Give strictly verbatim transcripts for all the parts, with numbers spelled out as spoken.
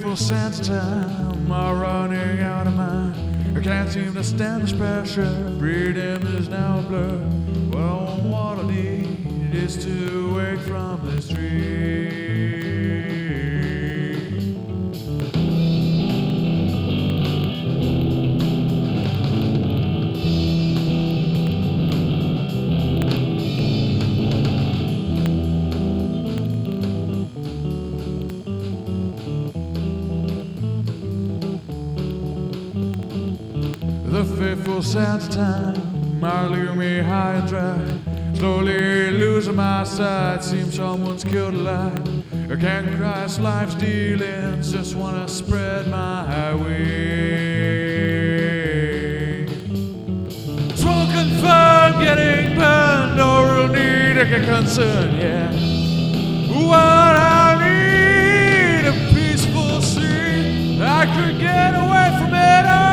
faithful sands of time are running out of mind. I can't seem to stand this pressure. Freedom is now a blur. Well, what I need is to wake from this dream. The faithful sands of time are leaving me high and dry. Slowly losing my sight, seems someone's killed a light. I can't Christ life's dealings, just wanna spread my wings. Smoke and fire getting burned, no real need to get concerned, yeah. What I need, a peaceful sea, I could get away from it all.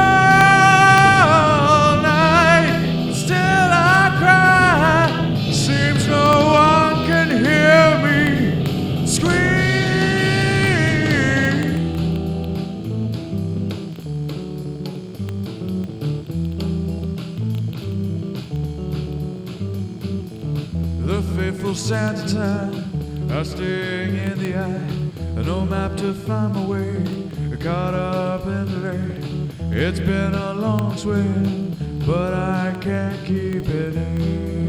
The faithful sands of time are staring in the eye. No map to find my way, caught up in the rain. It's been a long swim, but I can't keep it in.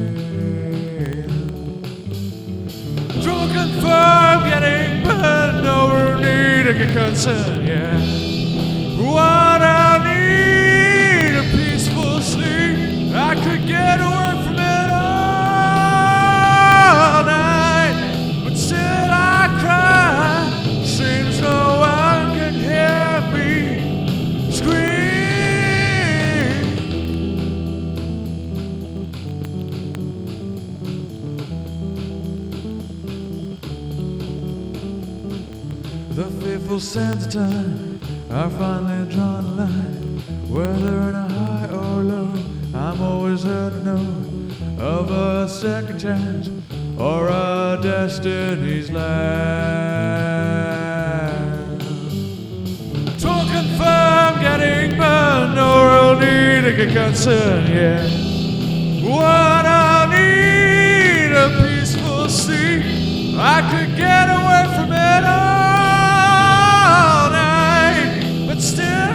Drunk and firm, getting burned, no real need to get concerned, yeah. What I need, a peaceful sleep, I could get away from it all. The faithful sands of time are finally drawn a line. Whether in a high or low, I'm always heard to know of a second chance or a destiny's land. Talking firm, getting burned, no real need to get concerned, yeah. What I need, a peaceful sea, I could get away from it all. Still